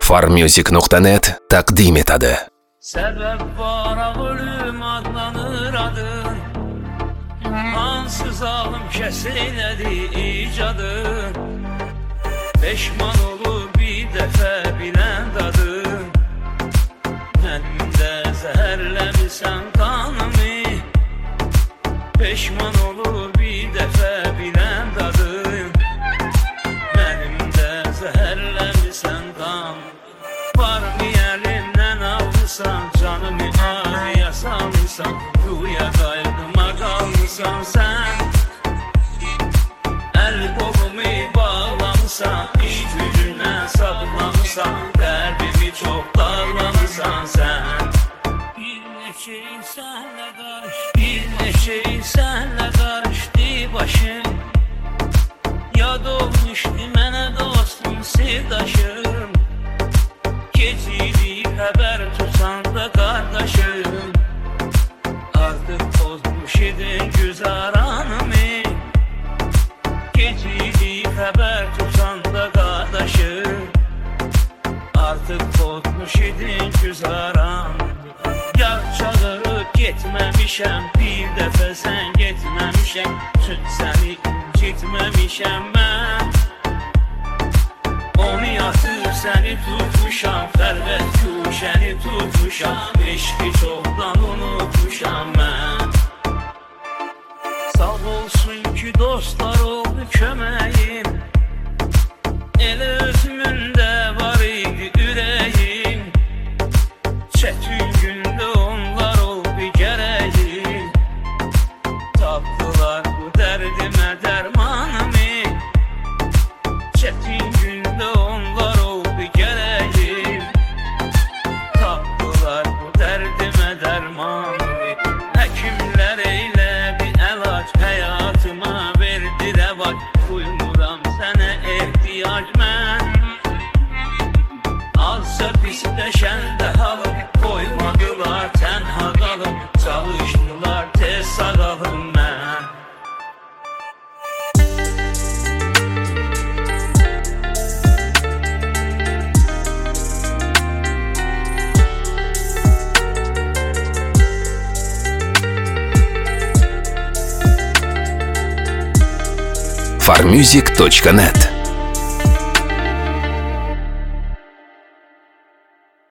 farmusic.net taqdim etadi. Sebep var ölüm adlanır adın, ansız alım kesilədi icadın. Peşman olur bir dəfə bilən dadın, mənim də zəhərləmirsən qanımı. Peşman olur bir dəfə bilən dadın, mənim də zəhərləmirsən qanımı. Varmı əlimdən alırsan, canımı ağrıya salırsan, rüya qayğıma qalırsan sən. Əl qolumu bağlamısan, iş gücünə sağlamısan, qəlbimi çox dağlamısan sən. Bir neçə insanla qarışdı, bir neçə insanla qarışdı başım. Yad olmuşdu mənə dostum, sirdaşım. Gecikdi xəbər tutanda qardaşım, artıq pozmuş idin güzaranımı. Gecikdi xəbər tutanda qardaşım, artıq pozmuş idin güzaranımı. Yar çağırıb getməmişəm, bir dəfə sən getməmişəm, tüm səni incitməmişəm mən. Onu yatıb səni tutmuşam, fərvət kuşəni tutmuşam, eşqi çoxdan unutmuşam mən. Sağ olsun ki dostlar oldu köməyim, elə özümün də var idi ürəyim. Çətin gündə onlar oldu gərəyim, tapdılar bu dərdimə dərmanımı. Çətin gündə onlar oldu gərəyim, tapdılar bu dərdimə dərmanımı. Həkimlər eylə bir əlac, həyatıma verdi rəvac, duymuram sənə ehtiyac mən. Azca pisləşəndə halım, qoymadılar tənha qalım, çalışdılar tez sağalım mən. farmusic.net